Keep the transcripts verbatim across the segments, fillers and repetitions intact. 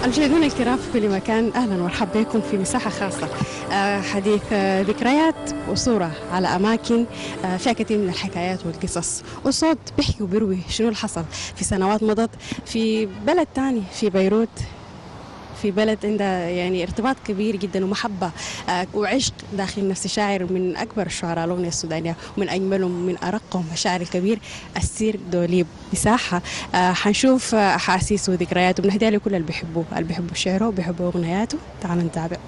المشاهدين الكرام في كل مكان، أهلا ومرحبا بكم في مساحة خاصة. آه، حديث آه، ذكريات وصورة على أماكن آه، فيها كثير من الحكايات والقصص، وصوت بيحكي وبيروي شنو اللي حصل في سنوات مضت في بلد تاني، في بيروت، في بلد عندها يعني ارتباط كبير جدا ومحبة آه، وعشق داخل نفس شاعر من أكبر الشعراء الأغنية السودانية ومن أجملهم من أرقهم الشاعر الكبير السير دوليب. مساحة آه، حنشوف آه، أحاسيس وذكريات، وبنهديها لكل اللي بيحبوه، اللي بيحبوا شعره وبيحبوا أغنياته. تعالوا نتابع.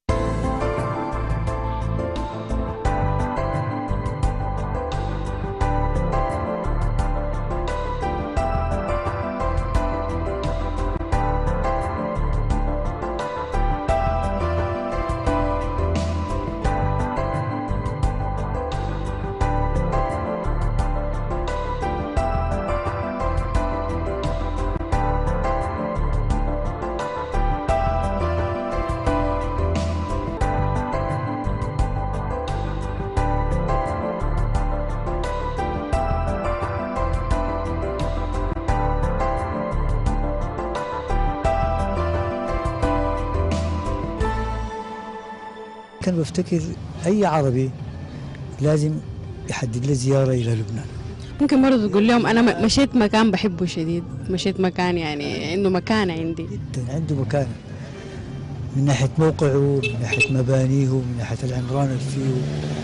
كان بفتكر أي عربي لازم يحدد له زيارة إلى لبنان. ممكن برضه تقول لهم أنا م- مشيت مكان بحبه شديد، مشيت مكان يعني عنده مكانة عندي جدا عنده مكانة من ناحية موقعه، من ناحية مبانيه، من ناحية العمران اللي فيه.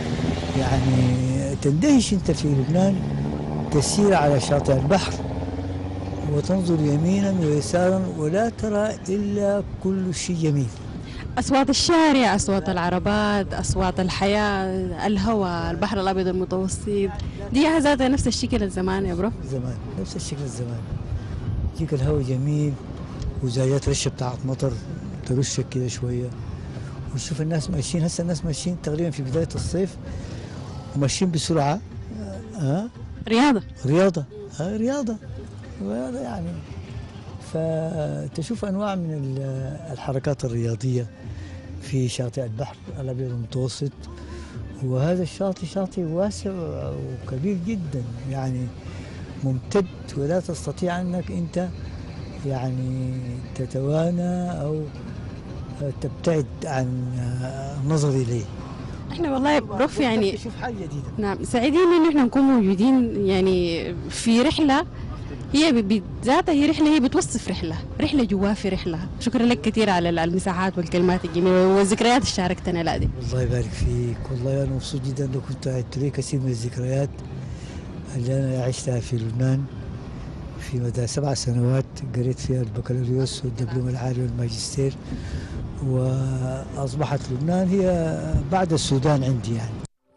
يعني تندهش أنت في لبنان تسير على شاطئ البحر وتنظر يمينا ويسارا ولا ترى إلا كل شيء جميل. أصوات الشارع، أصوات العربات، أصوات الحياة، الهواء، البحر الأبيض المتوسط، دي ذاتها نفس الشكل الزمان يا برو. زمان نفس الشكل الزمان، يجيك الهواء جميل وزايات رشة بتاعت مطر ترشك كده شوية، وتشوف الناس ماشيين. هسه الناس ماشيين تقريبا في بداية الصيف وماشيين بسرعة. ها أه؟ رياضة رياضة ها رياضة رياضة يعني. فتشوف أنواع من الحركات الرياضية في شاطئ البحر الأبيض المتوسط. وهذا الشاطئ شاطئ واسع وكبير جدا، يعني ممتد، ولا تستطيع أنك أنت يعني تتوانى أو تبتعد عن النظر إليه. احنا والله بروف يعني تشوف حاجة جديدة. نعم، سعيدين انه احنا نكون موجودين يعني في رحلة هي ب- بذاتها هي رحلة، هي بتوصف رحلة رحلة جوا في رحلة. شكرا لك كثير على ال- المساحات والكلمات الجميلة والذكريات اللي شاركتنا لا دي. الله يبارك فيك، والله أنا مبسوط جدا لو كنت عدت لي كثير من الذكريات اللي أنا عشتها في لبنان في مدى سبع سنوات قريت فيها البكالوريوس والدبلوم العالي والماجستير، وأصبحت لبنان هي بعد السودان عندي يعني.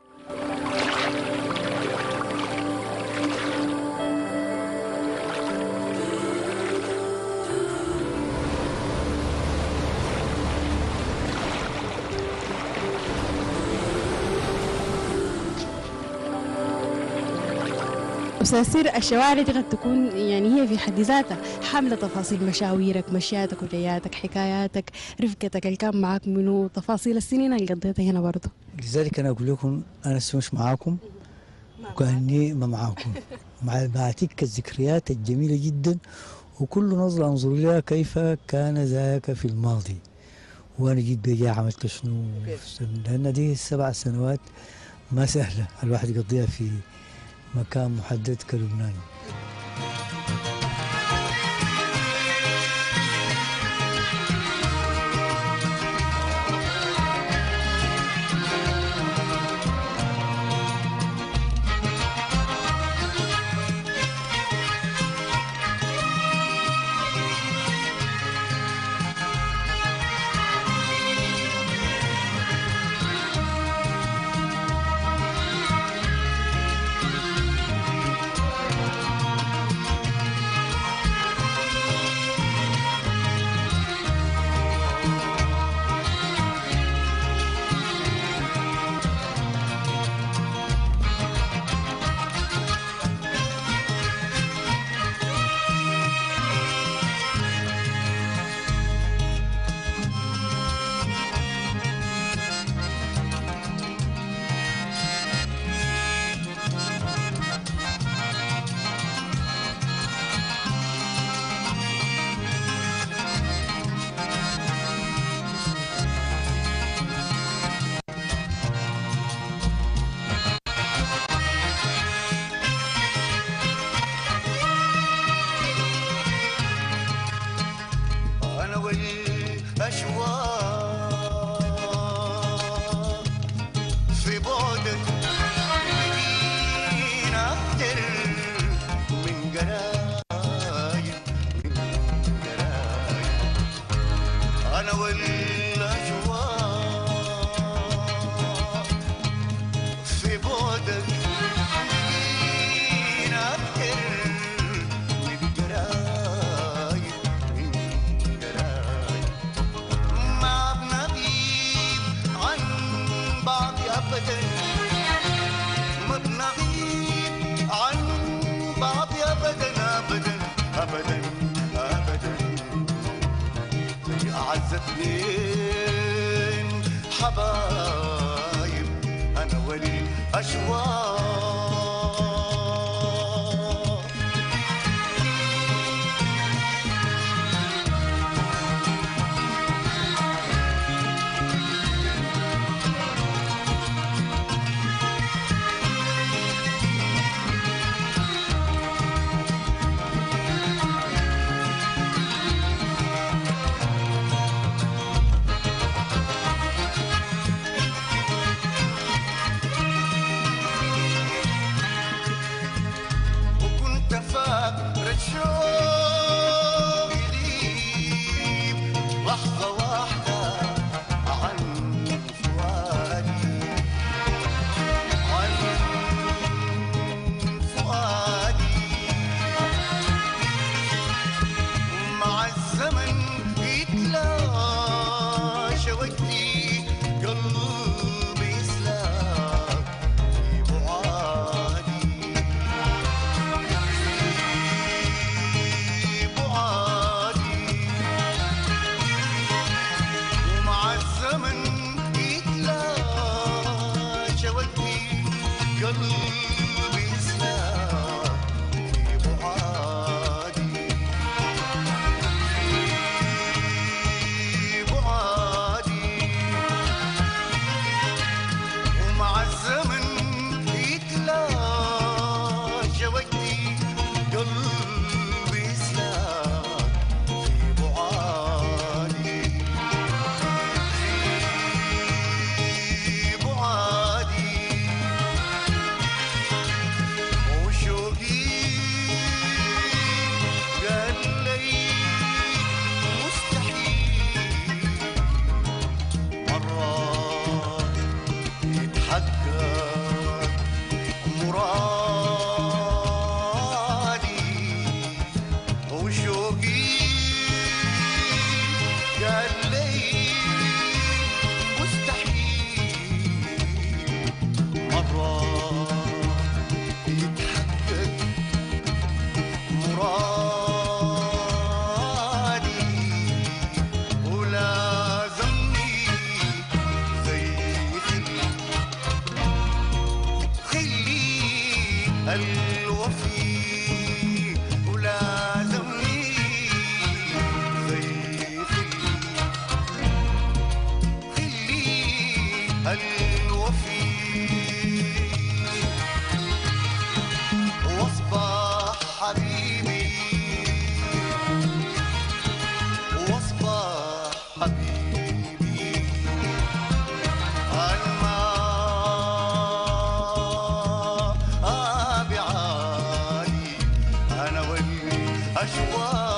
وسيصير الشوارع دي قد تكون يعني هي في حد ذاتها حاملة تفاصيل مشاويرك، مشياتك وجياتك، حكاياتك، رفقتك اللي كان معك منو، تفاصيل السنين اللي قضيتها هنا برضه. لذلك أنا أقول لكم أنا مش معاكم وكأني ما معاكم، مع مع تلك الذكريات الجميلة جدا، وكل نظرة أنظر لها كيف كان ذاك في الماضي وأنا جيت بيجي عملت شنو. لأن دي السبع سنوات ما سهلة الواحد يقضيها في مكان محدد كلبنان. بعدك بقينا أكتر من قرايب من قرايب أنا والأجواء في بعدك بقينا أكتر من قرايب من قرايب ما بنغيب عن بعض أبدا ما بنغيب عن بعض أبدا أبدا أبدا أبدا زي أعز اتنين حبايب أنا والأشواق وكنت فاكر شوقي ليك لحظة واحدة عن فؤادي عن فؤادي مع الزمن يتلاشى وقتي قلبي يسلاك في بعادي بعادي ومع الزمن يتلاشى وقتي قلبي يسلاك في بعادي في بعادي ومع الزمن يتلاشى وقتي قلبي يسلاك في بعادي في بعادي وشوقي قال لي مستحيل مرات يتحقق مرادي وشوقي قال لي مستحيل مرات يتحقق مرادي ولازمني زي خلي خلي الوفي ولازمني زي خلي خلي الوفي واصبح حبيبي واصبح حبيبي الماء بعالي أنا والأشواق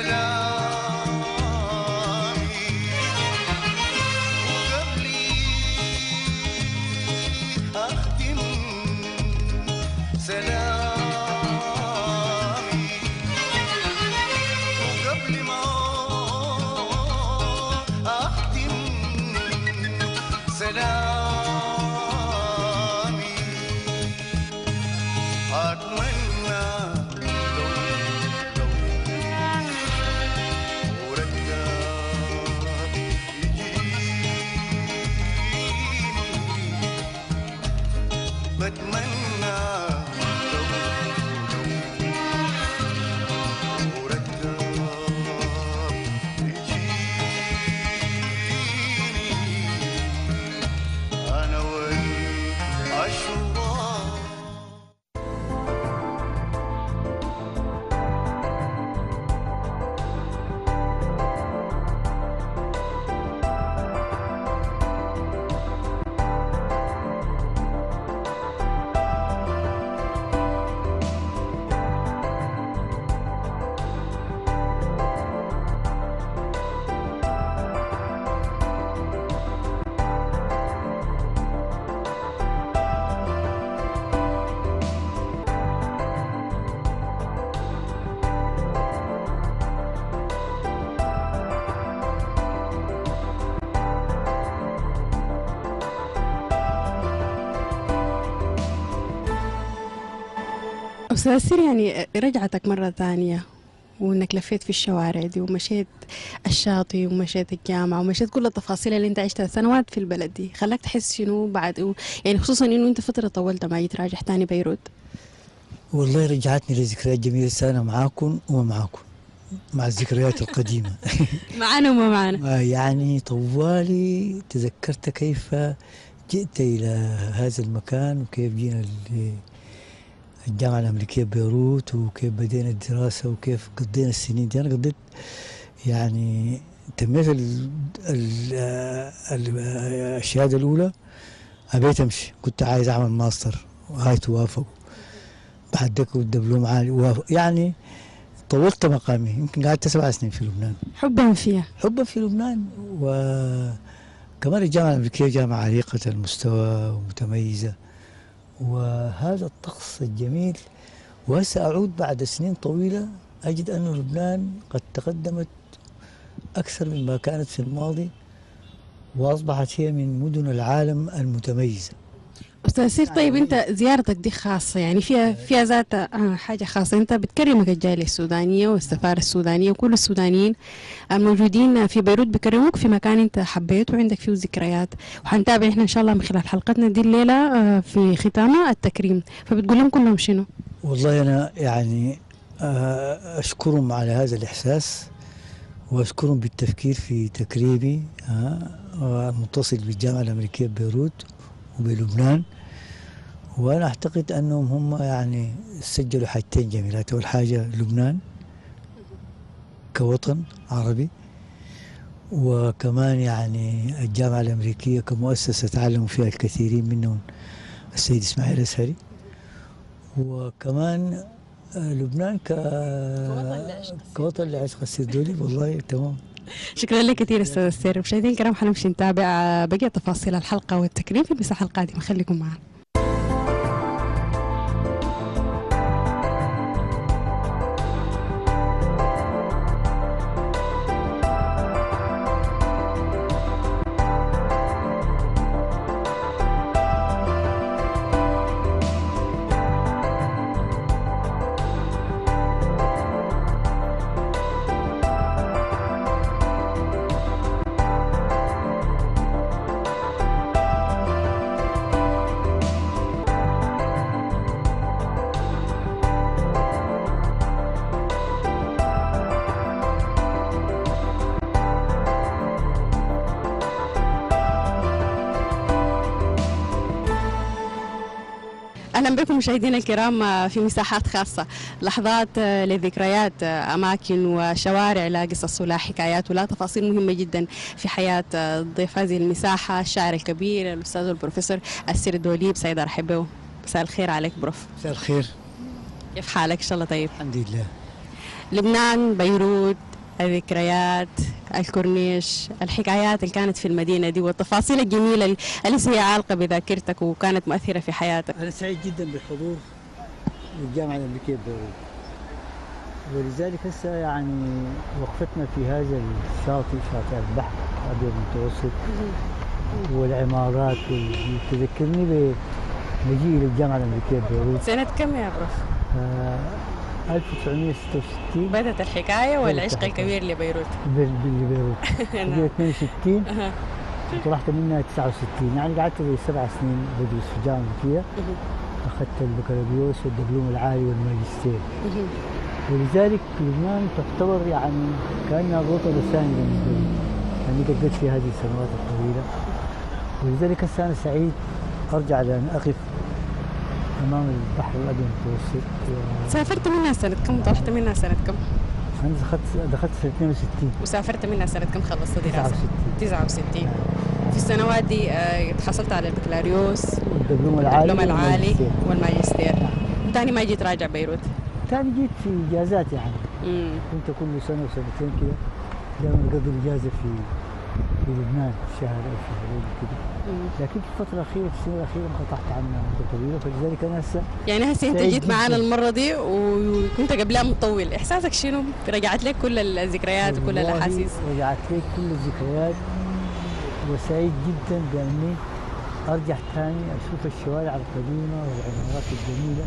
سلامي وقبلي أختم سلامي وقبل ما أختم سلامي أتمنى لو لو ردت يجيني بتمنى لو لو ردت يجيني أنا والأشواق. أستاذ سير، يعني رجعتك مرة ثانية وإنك لفيت في الشوارع دي ومشيت الشاطئ ومشيت الجامعة ومشيت كل التفاصيل اللي أنت عشتها سنوات في البلد دي، خلاك تحس شنو بعد؟ يعني خصوصا إنه أنت فترة طولت ما جيت راجع تاني بيروت. والله رجعتني لذكريات جميلة، سنة معاكم وما معاكم، مع الذكريات القديمة. معانا وما معانا. آه، يعني طوالي تذكرت كيف جئت إلى هذا المكان وكيف جينا ل- الجامعة الأمريكية ببيروت وكيف بدينا الدراسة وكيف قضينا السنين دي. أنا قضيت يعني تميت ال ال ال الشهادة الأولى، أبيت أمشي، كنت عايز أعمل ماستر وهاي توافق، بعد ذاك الدبلوم عالي وافق. يعني طولت مقامي، يمكن قعدت سبع سنين في لبنان حبا فيها. حبا في لبنان. وكمان الجامعة الأمريكية جامعة عريقة المستوى ومتميزة، وهذا الطقس الجميل. وهسه أعود بعد سنين طويلة أجد أن لبنان قد تقدمت أكثر مما كانت في الماضي، وأصبحت هي من مدن العالم المتميزة. أستاذ سير، طيب أنت زيارتك دي خاصة، يعني فيها فيها ذات آه، حاجة خاصة، أنت بتكرمك الجالية السودانية والسفارة السودانية وكل السودانيين الموجودين في بيروت بيكرموك في مكان أنت حبيته وعندك فيه ذكريات، وحنتابع إحنا إن شاء الله من خلال حلقتنا دي الليلة آه، في ختامها التكريم، فبتقول لهم كلهم شنو؟ والله أنا يعني آه، أشكرهم على هذا الإحساس، وأشكرهم بالتفكير في تكريمي آه، المتصل بالجامعة الأمريكية ببيروت وبلبنان. وأنا أعتقد أنهم هم يعني سجلوا حاجتين جميلات. أول حاجة لبنان كوطن عربي، وكمان يعني الجامعة الأمريكية كمؤسسة تعلم فيها الكثيرين منهم السيد إسماعيل أسهري، وكمان آه، لبنان ك كوطن لعشق السردولي. والله تمام. شكرا لك كثير أستاذ سير. مشاهدينا الكرام، حنمشي نتابع آه، بقية تفاصيل الحلقة والتكريم في المساحة القادمة، خليكم معنا. أهلا بكم مشاهدينا الكرام في مساحات خاصة، لحظات لذكريات أماكن وشوارع لا قصص ولا حكايات ولا تفاصيل مهمة جدا في حياة ضيف هذه المساحة، الشاعر الكبير الأستاذ البروفيسور السردولي. بسعيد أرحب به. مساء الخير عليك بروف. مساء الخير. كيف حالك؟ إن شاء الله طيب. الحمد لله. لبنان، بيروت، الذكريات، الكورنيش، الحكايات اللي كانت في المدينة دي والتفاصيل الجميلة اللي لسه هي عالقة بذاكرتك وكانت مؤثرة في حياتك. أنا سعيد جدا بالحضور للجامعة الأمريكية ببيروت، ولذلك هسه يعني وقفتنا في هذا الشاطئ، شاطئ البحر الأبيض المتوسط والعمارات واللي تذكرني بمجيئي للجامعة الأمريكية ببيروت. سنة كم يا بروف؟ آه ألف وتسعمائة وستة وستين بدأت الحكاية والعشق الكبير لبيروت؟ ببيروت في اثنين وستين وطلعت منها تسعة وستين، يعني قعدت زي سبع سنين بدرس في الجامعة الأمريكية. أخذت البكالوريوس والدبلوم العالي والماجستير. ولذلك لبنان تعتبر يعني كأنها الوطن الثاني بالنسبة لي، لأني قضيت في هذه السنوات الطويلة. ولذلك هسه أنا سعيد أرجع لأن أقف أمام البحر الأبيض المتوسط. و... سافرت منها سنة كم؟ طلعت منها سنة كم؟ أنا دخلت دخلت في اثنين وستين. وسافرت منها سنة كم خلصت دراسة؟ تسعة وستين. تسعة وستين. في السنوات دي حصلت على البكالوريوس والدبلوم العالي والدبلوم العالي والماجستير. نعم. تاني ما جيت راجع بيروت؟ تاني جيت في إجازات يعني. مم. كنت كل سنة وسنتين كده دائما أقضي الإجازة في في لبنان شهر أو شهرين كده. لكن في الفترة الأخيرة في السنة الأخيرة انقطعت عنها مدة طويلة، فلذلك أنا هسه يعني هسه أنت جيت معانا المرة دي وكنت قبلها مطول، إحساسك شنو؟ رجعت لك كل الذكريات وكل الأحاسيس؟ رجعت لك كل الذكريات وسعيد جدا بأني أرجع ثاني أشوف الشوارع القديمة والعمارات الجميلة.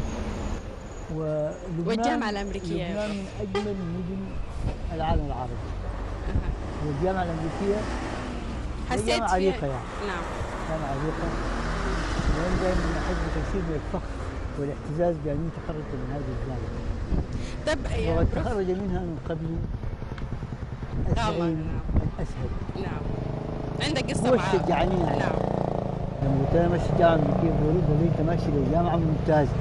ولبنان والجامعة الأمريكية لبنان من أجمل مدن العالم العربي. والجامعة الأمريكية حسيت جامعة عريقة يعني. نعم. جامعة عريقة. وأنا دائما أحس بتفسير من الفخر والاعتزاز بأني تخرجت من هذه الجامعة. طب وقد تخرج منها من قبل الزعيم الأسهل. نعم. عندك قصة هو معاه. شجعني يعني. نعم. لما قلت أنا ماشي الجامعة الأمريكية بيقولوا لي أنت ماشي للجامعة ممتازة.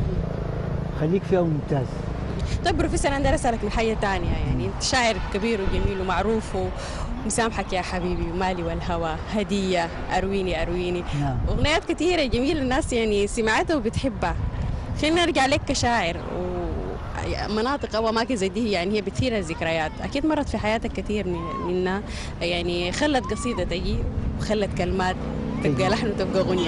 خليك فيها ممتاز. طيب بروفيسور انا بدي اسالك من حاجه ثانيه، يعني انت شاعر كبير وجميل ومعروف ومسامحك يا حبيبي ومالي والهوى هديه ارويني ارويني. نعم. اغنيات كثيره جميله الناس يعني سمعتها وبتحبها. خلينا نرجع لك كشاعر ومناطق او اماكن زي دي يعني هي بتثير الذكريات، اكيد مرت في حياتك كثير منها، يعني خلت قصيده تجي وخلت كلمات تبقى لحن وتبقى اغنيه.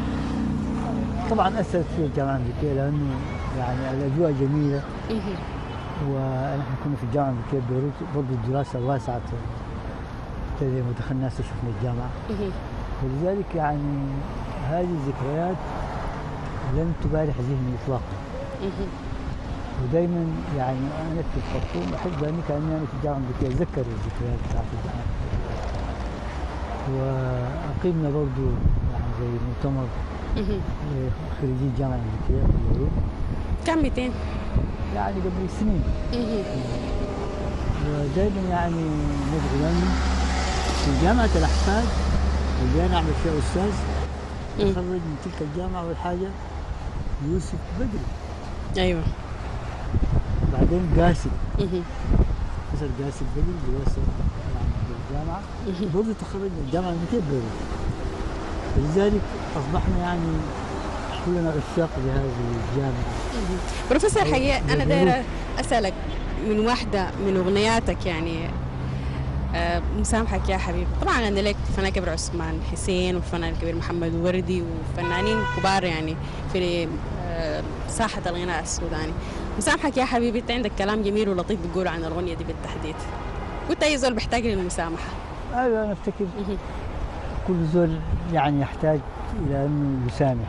طبعا اثرت في الجامعه الامريكيه لانه يعني الاجواء جميله. ونحن كنا في الجامعه الامريكيه ببيروت برضه الدراسه واسعه، لما دخلنا هسه شفنا الجامعه. ولذلك يعني هذه الذكريات لن تبارح ذهني اطلاقا. ودائما يعني انا في الخرطوم احب اني كاني انا في الجامعه الامريكيه اتذكر الذكريات بتاعت الجامعه. واقمنا برضه يعني زي مؤتمر خريجي الجامعه الامريكيه في بيروت. كم مئتين؟ يعني قبل سنين. ودائما يعني ندعو لانه في جامعه الاحفاد اللي انا اعمل فيها استاذ تخرج من تلك الجامعه اول حاجه يوسف بدري. ايوه. بعدين قاسم. بروفيسور قاسم بدري دراسه في الجامعه برضه تخرج من الجامعه الامريكيه ببيروت. ولذلك اصبحنا يعني كلنا عشاق لهذه الجامعه. بروفيسور حقيقة أنا دايرة أسألك من واحدة من أغنياتك يعني آه مسامحك يا حبيبي. طبعا عندنا لك الفنان الكبير عثمان حسين والفنان الكبير محمد وردي وفنانين كبار يعني في آه ساحة الغناء السوداني. مسامحك يا حبيبي أنت عندك كلام جميل ولطيف بتقول عن الأغنية دي بالتحديد. قلت أي زول بيحتاج للمسامحة. أيوة أنا أفتكر كل زول يعني يحتاج إلى أنه يسامح.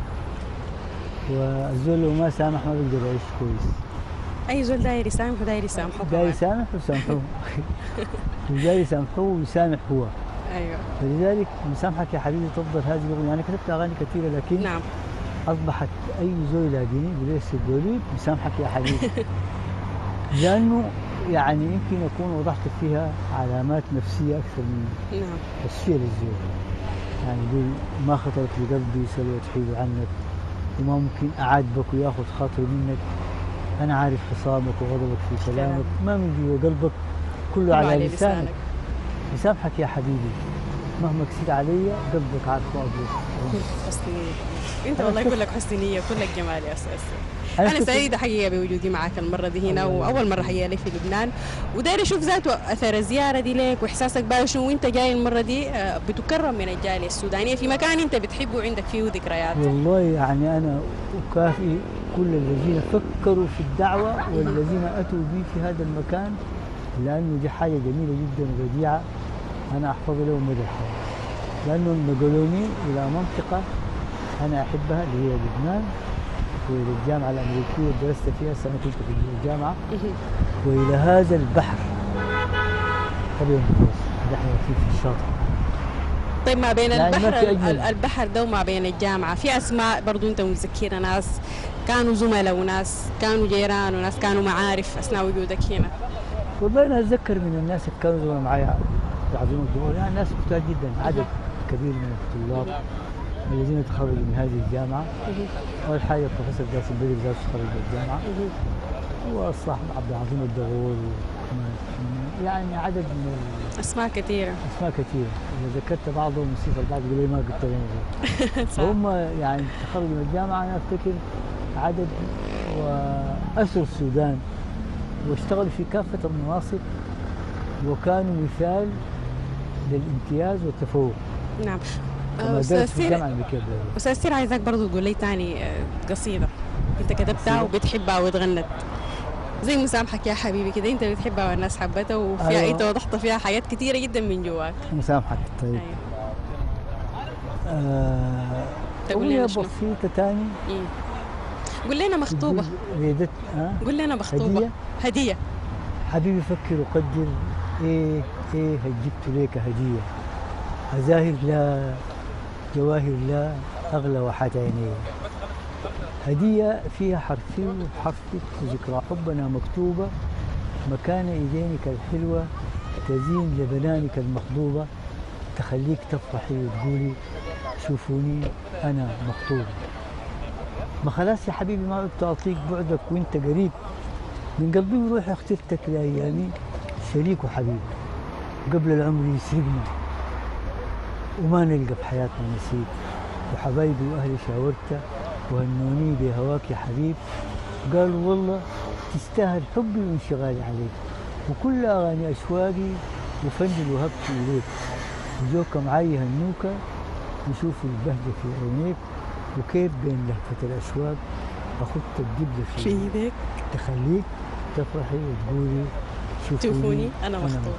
والزول لو ما سامح ما بيقدر يعيش كويس. اي زول داير يسامح وداير يسامحه. داير يسامح ويسامحوه. وداير يسامحوه ويسامح هو. ايوه. فلذلك مسامحك يا حبيبي تفضل هذه الاغنيه، انا كتبت اغاني كثيره لكن نعم اصبحت اي زول يلاقيني بيقول لي مسامحك يا حبيبي. لانه يعني يمكن اكون وضحت فيها علامات نفسيه اكثر من نعم الشيء للزول. يعني يقول ما خطرت لقلبي سلوى تحيل عنك وما ممكن أعاتبك وياخذ خاطري منك. أنا عارف خصامك وغضبك في كلامك ما من جوا قلبك كله على لسانك. مسامحك يا حبيبي مهما كسيت علي قلبك عارفه أبيض. حسنية. انت والله كلك حسنية كلك جمال يا استاذ. أنا انا كنت- سعيدة حقيقة بوجودي معك المرة دي هنا، الله واول مرة حقيقة لي في لبنان، وداير اشوف ذاته اثر الزيارة دي ليك واحساسك بقى شنو وانت جاي المرة دي. آه، بتكرم من الجالية السودانية في مكان انت بتحبه وعندك فيه ذكريات. والله يعني أنا أكافئ كل الذين فكروا في الدعوة والذين أتوا بي في هذا المكان، لأنه دي حاجة جميلة جدا وبديعة أنا أحفظها لهم مدى الحياة، لأنهم نقلوني إلى منطقة أنا أحبها اللي هي لبنان، وإلى الجامعة الأمريكية اللي درست فيها سنة كنت في الجامعة، وإلى هذا البحر أبيض المتوسط اللي احنا فيه في الشاطئ. طيب ما بين يعني ما البحر في أجمل. ال- البحر ده وما بين الجامعة في اسماء برضو انت متذكرها، ناس كانوا زملاء وناس كانوا جيران وناس كانوا معارف اثناء وجودك هنا. والله أنا أتذكر من الناس اللي كانوا زمان معايا في عزيمة الدول، يعني ناس كتار جدا، عدد كبير من الطلاب الذين تخرجوا من هذه الجامعة. أول حاجة البروفيسور جاسم بدر ذات تخرج من الجامعة، والصاحب عبد العظيم الدغول، يعني عدد من اسماء كثيرة. الأسماء كثيرة، إذا ذكرت بعضهم نسيت البعض يقول لي ما قلت لهم. صح. هم يعني تخرجوا من الجامعة أنا أفتكر عدد وأسروا السودان واشتغلوا في كافة المناصب وكانوا مثال للامتياز والتفوق نعم. كما أستاذ درس في سير، الجامعة الأمريكية بذلك. أستاذ سير عايزك برضو تقول لي تاني آه، قصيدة أنت كتبتها وبتحبها وتغنت زي مسامحك يا حبيبي كده، أنت بتحبها والناس حبتها وفيها أيوة. أنت وضحت فيها حاجات كتيرة جدا من جواك. مسامحك. طيب أيوة. آه تقول أغنية لنا شنو؟ بسيطة تاني. مم. قول لنا مخطوبة. ريدت آه قول لنا مخطوبة. هدية. هدية. حبيبي فكر وقدر، ايه ايه جبت لك هدية، أزاهر لا جواهر لا أغلى وحات عيني، هدية فيها حرفين وحرفك وذكرى حبنا مكتوبة، مكان إيدينك الحلوة تزين لبنانك المخضوبة، تخليك تفرحي وتقولي شوفوني أنا مخطوبة. ما خلاص يا حبيبي ما عدت أعطيك بعدك وأنت قريب، من قلبي وروحي اخترتك لأيامي شريك وحبيب، وقبل العمر يسرقنا وما نلقى في حياتنا نصيب، وحبايبي وأهلي شاورته وهنوني بهواك يا حبيب، قالوا والله تستاهل حبي وانشغالي عليك، وكل أغاني أشواقي وفن اللي وهبته إليك، وجوك معي هنوكا نشوف البهجة في عينيك، وكيف بين لهفة الأشواق أخذت الجبلة في في إيديك تخليك تفرحي وتقولي شوفوني, شوفوني أنا مخطوبة.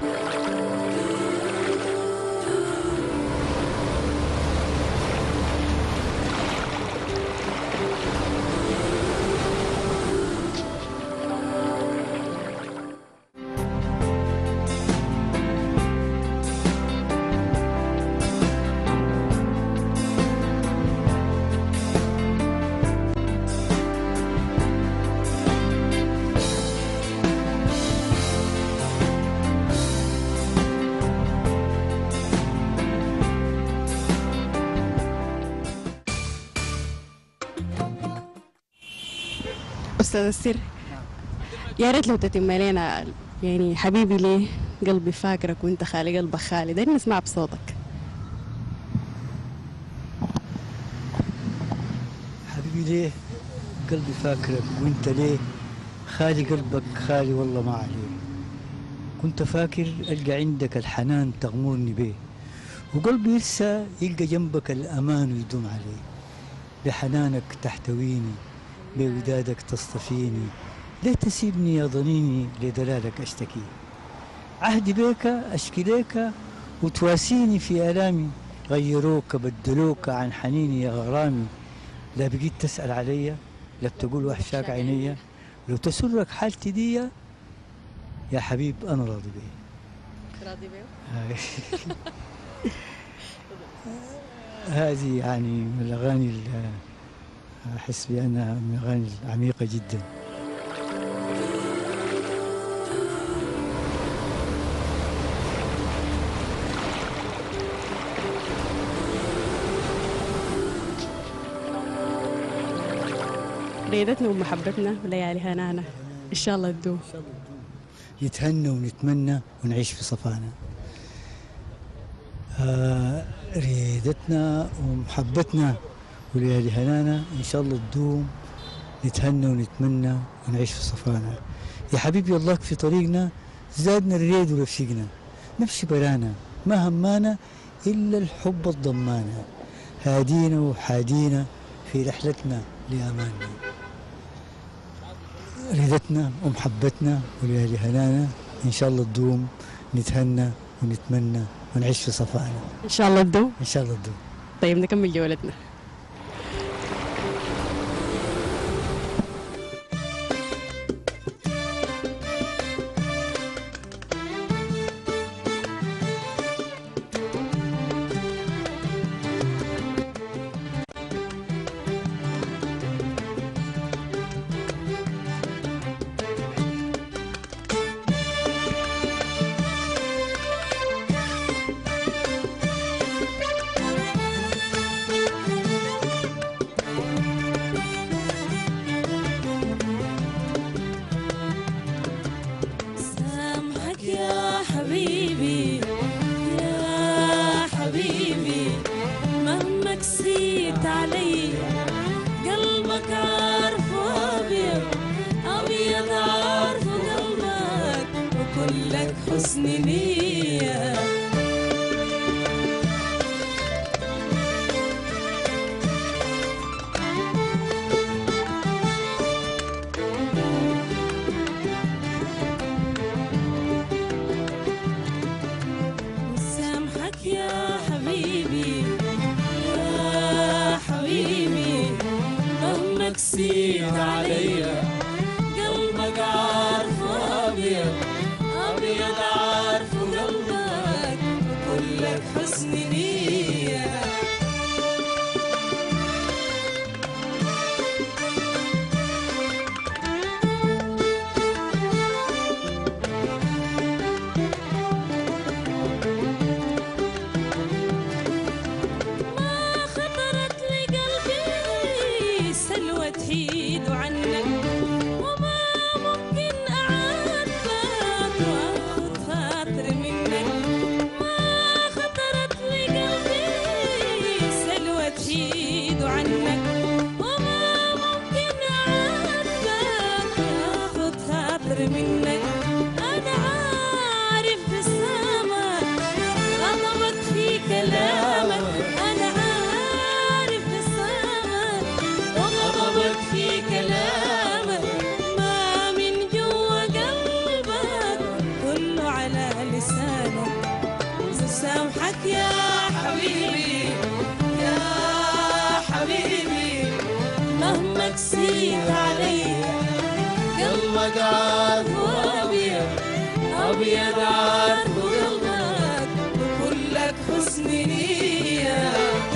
أستاذ السر، يا ريت لو تتم لنا يعني حبيبي ليه قلبي فاكرك وانت خالي قلبك خالي، ده نسمع بصوتك. حبيبي ليه قلبي فاكرك وانت ليه خالي قلبك خالي والله ما عليه، كنت فاكر ألقى عندك الحنان تغمرني بيه، وقلبي يرسى يلقى جنبك الأمان ويدوم عليه، بحنانك تحتويني بودادك تصطفيني، ليه تسيبني يا ضنيني لدلالك أشتكي، عهدي بيك أشكي ليك وتواسيني في آلامي، غيروك بدلوك عن حنيني يا غرامي، لا بقيت تسأل عليا لا بتقول وحشاك عينيا، لو تسرك حالتي دي يا حبيب أنا راضي بيه. راضي بيه؟ هاي. هذه يعني من الأغاني اللي أحس بأنها من الأغاني العميقة جدا. ريدتنا ومحبتنا وليالي هنانا إن شاء الله تدوم. يتهنى ونتمنى ونعيش في صفانا. آه ريادتنا ومحبتنا وليالي هنانا إن شاء الله تدوم، نتهنى ونتمنى ونعيش في صفانا. يا حبيبي الله في طريقنا زادنا الريد ورفيقنا، نمشي برانا ما همانا إلا الحب الضمانا، هادينا وحادينا في رحلتنا لأماننا. ريدتنا ومحبتنا وليالي هنانا إن شاء الله تدوم، نتهنى ونتمنى ونعيش في صفانا إن شاء الله تدوم. إن شاء الله تدوم. طيب نكمل جولتنا. سامحك يا حبيبي يا حبيبي، مهما كسيت علي قلبك عارفه أبيض أبيض، عارفه قلبك وكلك حسن نية. سامحك يا حبيبي يا حبيبي، مهما كسيت عليا قلبك عارفه أبيض أبيض، عارفه قلبك وكلك حسن نية. ما خطرت لقلبي سلوى تحيد عنك، وما ممكن أعاتبك وأخذ خاطر منك. ما خطرت لقلبي سلوى تحيد عنك، وما ممكن أعاتبك وأخذ خاطر منك. أنا عارف بسامك غضبك في كلامك، أنا عارف بسامك وغضبك في كلامك، ما من جوا قلبك كله على لسانك. سامحك يا حبيبي يا حبيبي، مهما كسيت علي قلبك عارفه أبيض أبيض، عارفه قلبك وكلك حسن نية.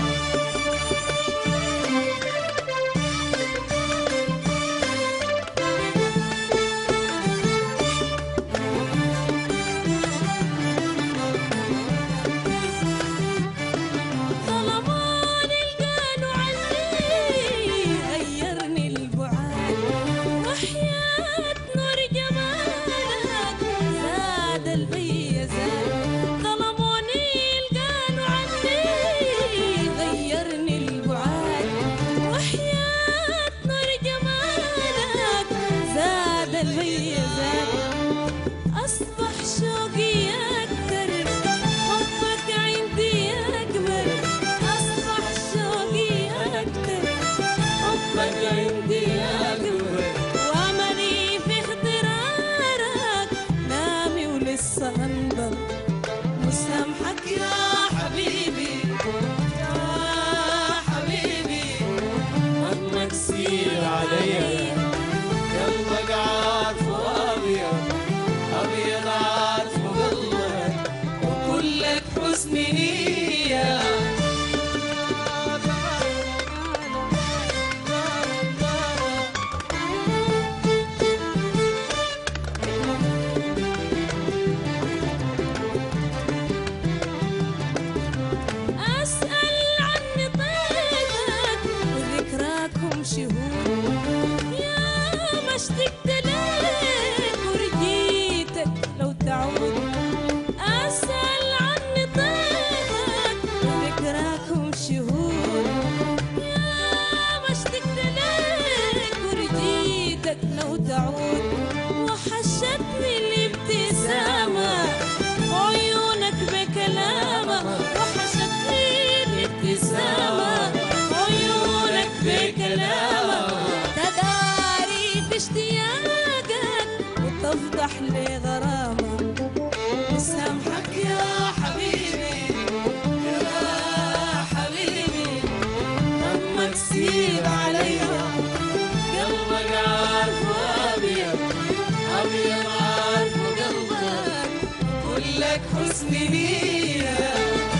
ظلموني القالوا عني غيرني البعاد، وحياة نور جمالك زاد البي زاد. ظلموني القالوا عني غيرني البعاد، وحياة نور جمالك زاد البي زاد. أصبح شوقي أكتر حبك عندي أكبر، أصبح شوقي أكتر حبك عندي أكبر، وأملي في اخترارك نامي ولسه أنظر. مسامحك يا حبيبي يا حبيبي، مهما كسير عليا قلبك عارفه أبيض أبيض، عارفه قلبك وكلك حسن نية. بغرامة مسامحك يا حبيبي يا حبيبي همك سيب عليا قلبك عارفه أبيض أبيض عارفه قلبك كلك حسن نية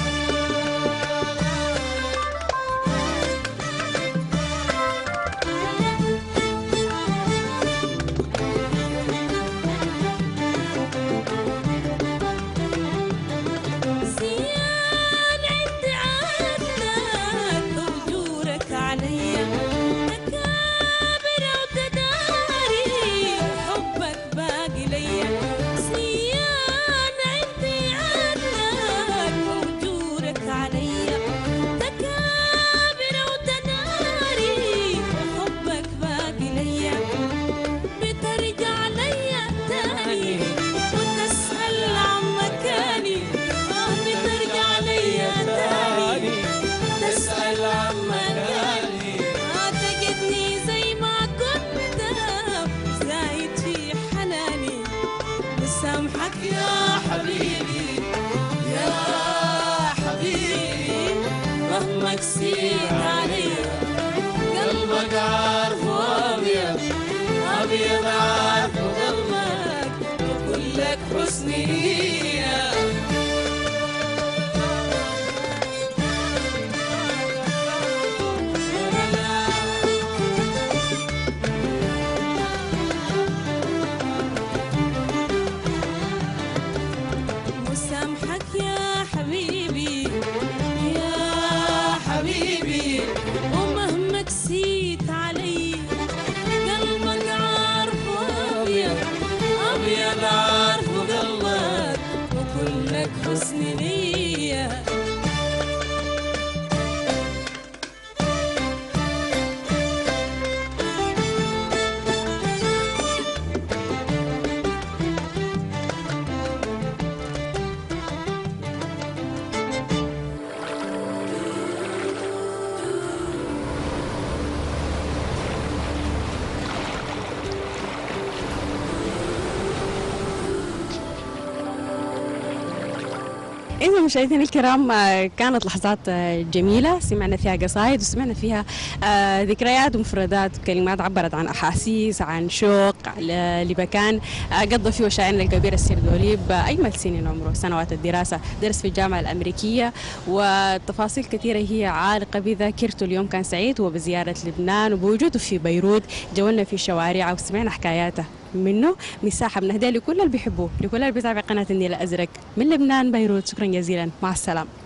زيان عندي عنك وجورك عليا تكابر وتداري حبك باقي ليا زيان عندي عنك وجورك عليا تكابر وتداري حبك باقي ليا بترجع ليا تاني وتسأل عن مكاني آه بترجع ليا تاني تسأل عن مكاني آه تجدني زي ما كنت زايد في حناني مسامحك يا حبيبي يا حبيبي مهما كسيت عليا قلبك عارفه أبيض أبيض عارفه قلبك وكلك حسن نية مسامحك يا حبيبي يا حبيبي ومهما كسيت علي قلبك عارفه أبيض أبيض عارفه قلبك وكلك حسن نية إذا مشاهدينا الكرام آه، كانت لحظات آه، جميلة سمعنا فيها قصائد وسمعنا فيها آه، ذكريات ومفردات وكلمات عبرت عن أحاسيس عن شوق ل- لمكان آه، قضى فيه شاعرنا الكبير السير دوليب آه، أجمل سنين عمره سنوات الدراسة درس في الجامعة الأمريكية وتفاصيل كثيرة هي عالقة بذاكرته. اليوم كان سعيد وبزيارة لبنان وبوجوده في بيروت جولنا في شوارعه وسمعنا حكاياته منه. مساحة بنهديها لكل اللي بيحبوه لكل اللي بيتابع قناة النيل الأزرق من لبنان بيروت. شكرا جزيلا مع السلامة.